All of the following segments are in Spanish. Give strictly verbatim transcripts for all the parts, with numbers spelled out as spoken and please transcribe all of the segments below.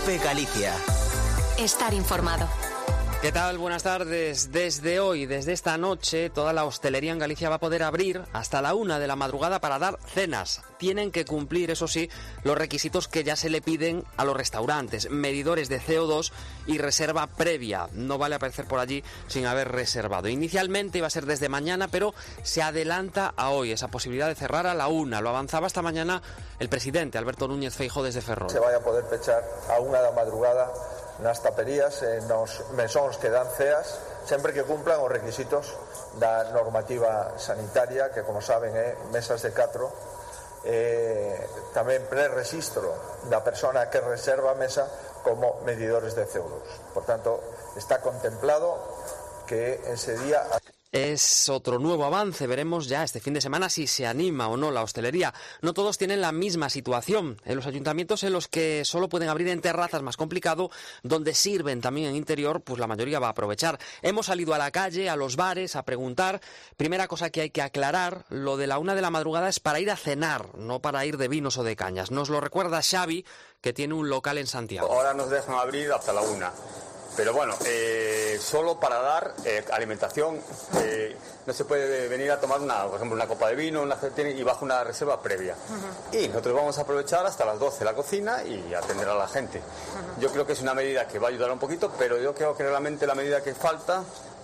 COPE Galicia. Estar informado. ¿Qué tal? Buenas tardes. Desde hoy, desde esta noche, toda la hostelería en Galicia va a poder abrir hasta la una de la madrugada para dar cenas. Tienen que cumplir, eso sí, los requisitos que ya se le piden a los restaurantes: medidores de C O dos y reserva previa. No vale aparecer por allí sin haber reservado. Inicialmente iba a ser desde mañana, pero se adelanta a hoy esa posibilidad de cerrar a la una. Lo avanzaba esta mañana el presidente Alberto Núñez Feijóo desde Ferrol. Se vai a poder pechar a unha da madrugada nas taperías e nos mesóns que dan ceas, sempre que cumplan os requisitos da normativa sanitaria, que, como saben, é mesas de catro, eh, tamén pre-registro da persona que reserva a mesa como medidores de C O dos. Por tanto, está contemplado que ese día... Es otro nuevo avance. Veremos ya este fin de semana si se anima o no la hostelería. No todos tienen la misma situación. En los ayuntamientos en los que solo pueden abrir en terrazas, más complicado, donde sirven también en interior, pues la mayoría va a aprovechar. Hemos salido a la calle, a los bares, a preguntar. Primera cosa que hay que aclarar: lo de la una de la madrugada es para ir a cenar, no para ir de vinos o de cañas. Nos lo recuerda Xavi, que tiene un local en Santiago. Ahora nos dejan abrir hasta la una. Pero bueno, eh, solo para dar eh, alimentación. Eh, no se puede venir a tomar una, por ejemplo, una copa de vino una, y bajo una reserva previa. Uh-huh. Y nosotros vamos a aprovechar hasta las doce la cocina y atender a la gente. Uh-huh. Yo creo que es una medida que va a ayudar un poquito, pero yo creo que realmente la medida que falta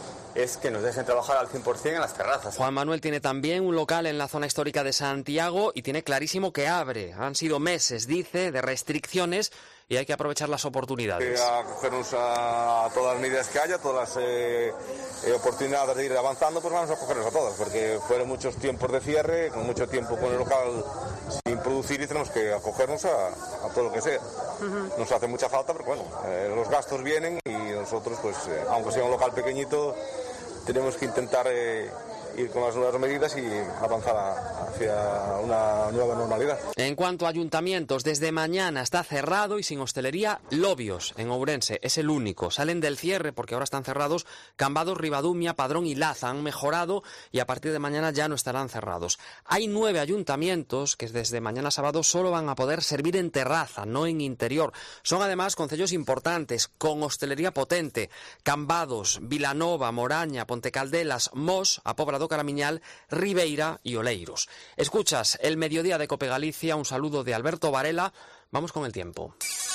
es que nos dejen trabajar al cien por ciento en las terrazas. Juan Manuel tiene también un local en la zona histórica de Santiago y tiene clarísimo que abre. Han sido meses, dice, de restricciones y hay que aprovechar las oportunidades. Eh, acogernos a, a todas las medidas que haya, todas las eh, eh, oportunidades de ir avanzando, pues vamos a acogernos a todas, porque fueron muchos tiempos de cierre, con mucho tiempo con el local sin producir, y tenemos que acogernos a, a todo lo que sea. Uh-huh. Nos hace mucha falta, pero bueno, eh, los gastos vienen y nosotros, pues, eh, aunque sea un local pequeñito, tenemos que intentar eh, ir con las nuevas medidas y avanzar a, hacia una nueva normalidad. En cuanto a ayuntamientos, desde mañana está cerrado y sin hostelería Lobios, en Ourense. Es el único. Salen del cierre porque ahora están cerrados Cambados, Ribadumia, Padrón y Laza. Han mejorado y a partir de mañana ya no estarán cerrados. Hay nueve ayuntamientos que desde mañana sábado solo van a poder servir en terraza, no en interior. Son además concellos importantes, con hostelería potente: Cambados, Vilanova, Moraña, Pontecaldelas, Mos, A Pobra do Caramiñal, Ribeira y Oleiros. Escuchas el mediodía de COPE Galicia. Un saludo de Alberto Varela. Vamos con el tiempo.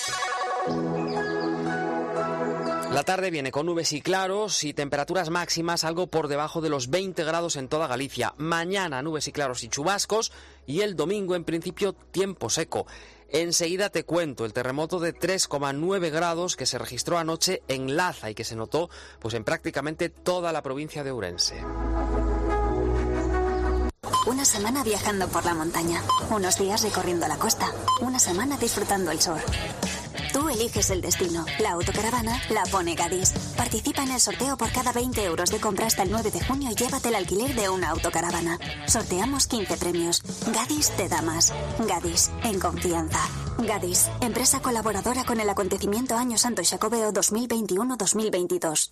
La tarde viene con nubes y claros y temperaturas máximas algo por debajo de los veinte grados en toda Galicia. Mañana nubes y claros y chubascos, y el domingo en principio tiempo seco. Enseguida te cuento el terremoto de tres coma nueve grados que se registró anoche en Laza y que se notó pues en prácticamente toda la provincia de Ourense. Una semana viajando por la montaña, unos días recorriendo la costa, una semana disfrutando el sur. Tú eliges el destino. La autocaravana la pone Gadis. Participa en el sorteo por cada veinte euros de compra hasta el nueve de junio y llévate el alquiler de una autocaravana. Sorteamos quince premios. Gadis te da más. Gadis, en confianza. Gadis, empresa colaboradora con el acontecimiento Año Santo Xacobeo dos mil veintiuno dos mil veintidós.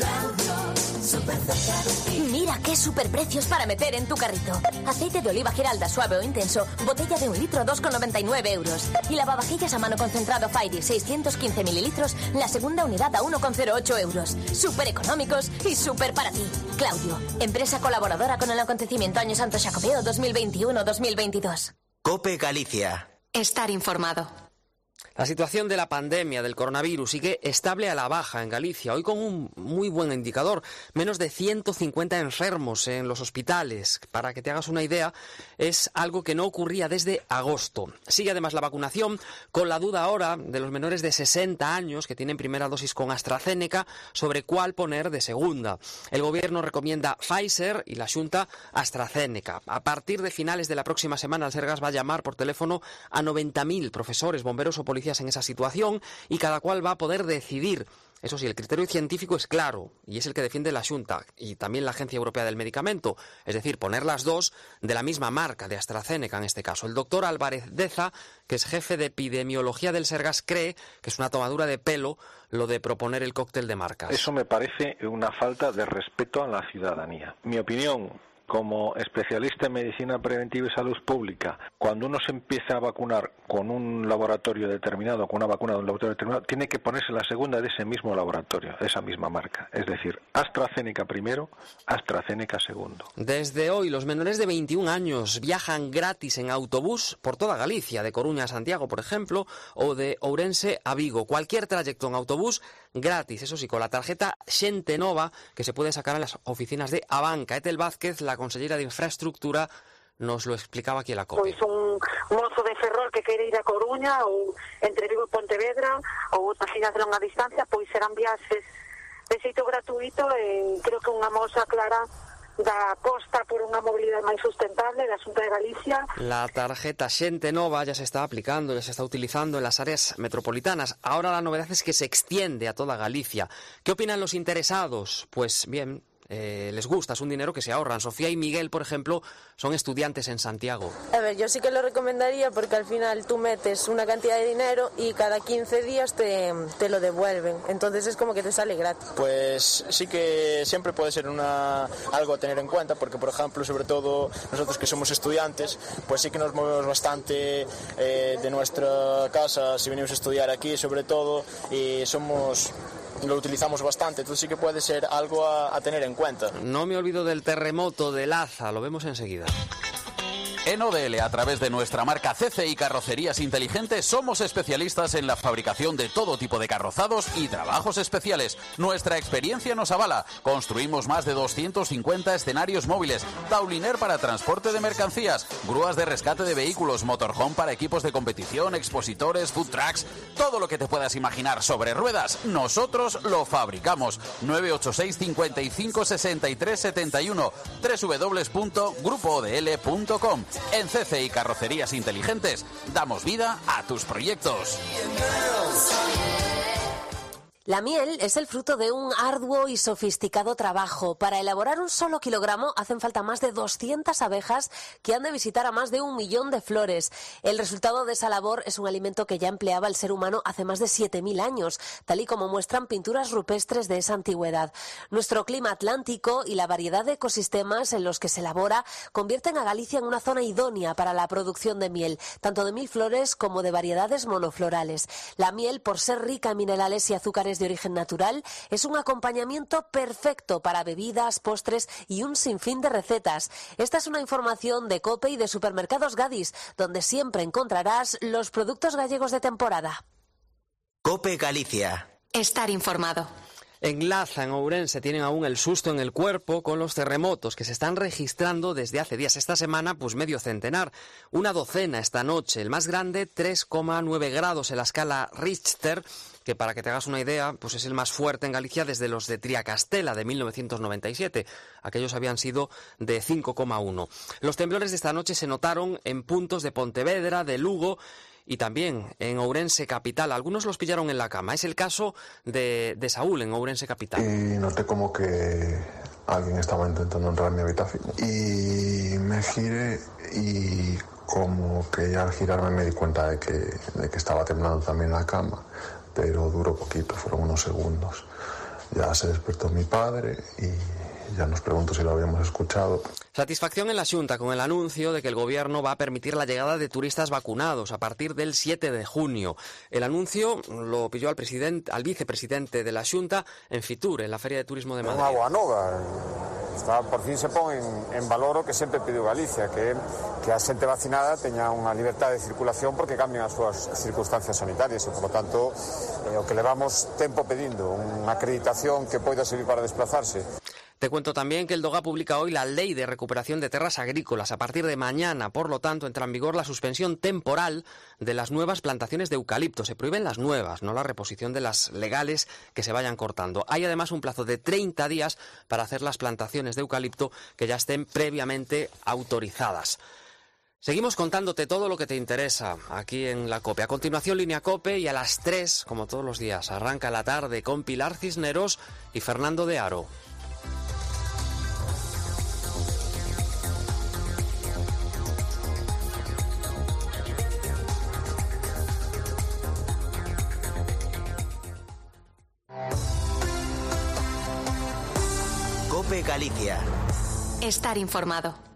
Mira qué superprecios para meter en tu carrito. Aceite de oliva Giralda suave o intenso, botella de un litro, dos con noventa y nueve euros. Y lavavajillas a mano concentrado Fairy, seiscientos quince mililitros, la segunda unidad a uno con cero ocho euros. Súper económicos y súper para ti. Claudio, empresa colaboradora con el acontecimiento Año Santo Xacobeo dos mil veintiuno dos mil veintidós. COPE Galicia. Estar informado. La situación de la pandemia del coronavirus sigue estable a la baja en Galicia, hoy con un muy buen indicador: menos de ciento cincuenta enfermos en los hospitales. Para que te hagas una idea, es algo que no ocurría desde agosto. Sigue además la vacunación, con la duda ahora de los menores de sesenta años que tienen primera dosis con AstraZeneca sobre cuál poner de segunda. El gobierno recomienda Pfizer y la Xunta AstraZeneca. A partir de finales de la próxima semana, el Sergas va a llamar por teléfono a noventa mil profesores, bomberos o policías en esa situación, y cada cual va a poder decidir. Eso sí, el criterio científico es claro y es el que defiende la Xunta y también la Agencia Europea del Medicamento, es decir, poner las dos de la misma marca, de AstraZeneca en este caso. El doctor Álvarez Deza, que es jefe de epidemiología del Sergas, cree que es una tomadura de pelo lo de proponer el cóctel de marcas. Eso me parece una falta de respeto a la ciudadanía. Mi opinión como especialista en medicina preventiva y salud pública, cuando uno se empieza a vacunar con un laboratorio determinado, con una vacuna de un laboratorio determinado, tiene que ponerse la segunda de ese mismo laboratorio, de esa misma marca. Es decir, AstraZeneca primero, AstraZeneca segundo. Desde hoy, los menores de veintiún años viajan gratis en autobús por toda Galicia, de Coruña a Santiago, por ejemplo, o de Ourense a Vigo. Cualquier trayecto en autobús gratis, eso sí, con la tarjeta Xente Nova, que se puede sacar en las oficinas de Abanca. Etel Vázquez, la consellera de Infraestructura, nos lo explicaba aquí en la COPE. Pois un mozo de Ferrol que queire ir a Coruña ou entre Vigo e Pontevedra ou outras illas de longa distancia, pois serán viaxes de xeito gratuito e creo que unha mostra clara da aposta por unha mobilidade máis sustentable da Xunta de Galicia. La tarjeta Xente Nova ya se está aplicando, ya se está utilizando en las áreas metropolitanas. Ahora la novedad es que se extiende a toda Galicia. ¿Qué opinan los interesados? Pues bien, Eh, les gusta, es un dinero que se ahorran. Sofía y Miguel, por ejemplo, son estudiantes en Santiago. A ver, yo sí que lo recomendaría porque al final tú metes una cantidad de dinero y cada quince días te, te lo devuelven. Entonces es como que te sale gratis. Pues sí que siempre puede ser una, algo a tener en cuenta porque, por ejemplo, sobre todo nosotros que somos estudiantes, pues sí que nos movemos bastante eh, de nuestra casa si venimos a estudiar aquí, sobre todo, y somos... lo utilizamos bastante, entonces sí que puede ser algo a, a tener en cuenta. No me olvido del terremoto de Laza, lo vemos enseguida. En O D L, a través de nuestra marca C C I Carrocerías Inteligentes, somos especialistas en la fabricación de todo tipo de carrozados y trabajos especiales. Nuestra experiencia nos avala. Construimos más de doscientos cincuenta escenarios móviles, tauliner para transporte de mercancías, grúas de rescate de vehículos, motorhome para equipos de competición, expositores, food trucks, todo lo que te puedas imaginar sobre ruedas, nosotros lo fabricamos. nueve ocho seis, cincuenta y cinco, sesenta y tres, setenta y uno, doble u doble u doble u punto grupo o d l punto com. En C C I Carrocerías Inteligentes damos vida a tus proyectos. La miel es el fruto de un arduo y sofisticado trabajo. Para elaborar un solo kilogramo hacen falta más de doscientas abejas que han de visitar a más de un millón de flores. El resultado de esa labor es un alimento que ya empleaba el ser humano hace más de siete mil años, tal y como muestran pinturas rupestres de esa antigüedad. Nuestro clima atlántico y la variedad de ecosistemas en los que se elabora convierten a Galicia en una zona idónea para la producción de miel, tanto de mil flores como de variedades monoflorales. La miel, por ser rica en minerales y azúcares de origen natural, es un acompañamiento perfecto para bebidas, postres y un sinfín de recetas. Esta es una información de COPE y de Supermercados Gadis, donde siempre encontrarás los productos gallegos de temporada. COPE Galicia. Estar informado. En Laza, en Ourense, tienen aún el susto en el cuerpo con los terremotos que se están registrando desde hace días. Esta semana, pues medio centenar. Una docena esta noche. El más grande, tres coma nueve grados en la escala Richter, que para que te hagas una idea, pues es el más fuerte en Galicia desde los de Triacastela de mil novecientos noventa y siete. Aquellos habían sido de cinco coma uno. Los temblores de esta noche se notaron en puntos de Pontevedra, de Lugo y también en Ourense capital. Algunos los pillaron en la cama. Es el caso de, de Saúl en Ourense capital. Y noté como que alguien estaba intentando entrar en mi habitación. Y me giré y como que ya al girarme me di cuenta de que, de que estaba temblando también la cama. Pero duró poquito, fueron unos segundos. Ya se despertó mi padre y ya nos preguntó si lo habíamos escuchado. Satisfacción en la Xunta con el anuncio de que el Gobierno va a permitir la llegada de turistas vacunados a partir del siete de junio. El anuncio lo pilló al presidente, al vicepresidente de la Xunta en Fitur, en la Feria de Turismo de Madrid. Unha boa nova. Está, por fin se pon en, en valor o que sempre pediu Galicia, que, que a xente vacinada teña unha libertad de circulación porque cambian as súas circunstancias sanitarias e, por lo tanto, eh, o que levamos tempo pedindo, unha acreditación que poida servir para desplazarse. Te cuento también que el DOGA publica hoy la Ley de Recuperación de Tierras Agrícolas. A partir de mañana, por lo tanto, entra en vigor la suspensión temporal de las nuevas plantaciones de eucalipto. Se prohíben las nuevas, no la reposición de las legales que se vayan cortando. Hay además un plazo de treinta días para hacer las plantaciones de eucalipto que ya estén previamente autorizadas. Seguimos contándote todo lo que te interesa aquí en la COPE. A continuación, Línea COPE, y a las tres, como todos los días, arranca la tarde con Pilar Cisneros y Fernando de Aro. COPE Galicia. Estar informado.